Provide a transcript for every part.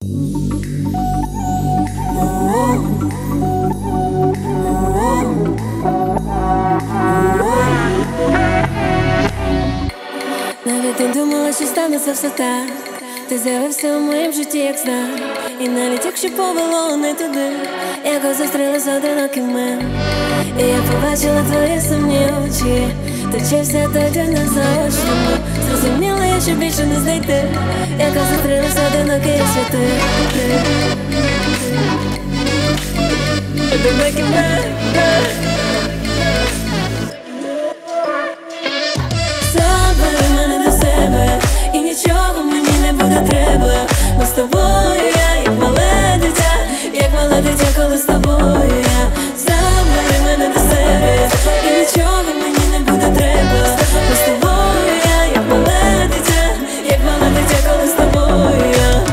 Навіть не думала, що станеться все так. Ти з'явився в моїм житті, як знак. І навіть якщо повело не туди, якось зустрілися одинокими. І я побачила твої сумні очі. Точився той день на заочному. Зрозуміла я, що більше не знайти, якось зустрілися одинокі і святи. Одинокими. Забери мене до себе, і нічого мені не буде треба. Бо з тобою я, як мале дитя, як мале дитя, коли з тобою я. Забери мене до себе, і нічого мені не буде треба. Бо з тобою я, як мале дитя, як мале дитя, коли з тобою я.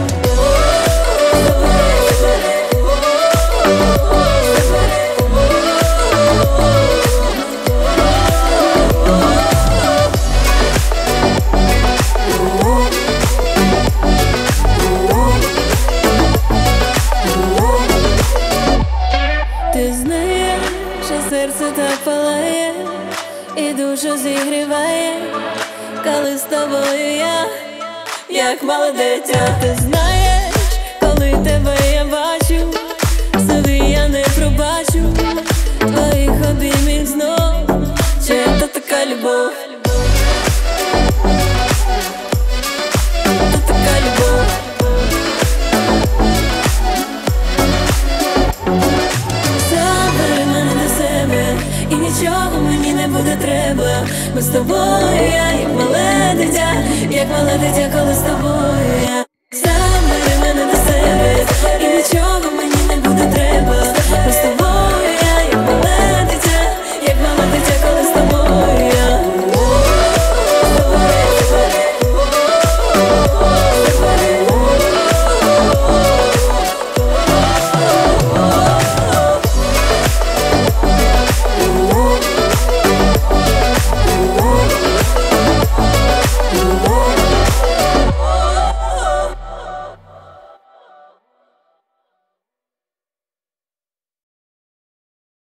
Ти знаєш, що серце так палає і душу зігріває, коли з тобою я, як мале дитя. Ти знаєш, коли тебе я бачу, собі я не пробачу твоїх обіймів знов. Чи це така любов?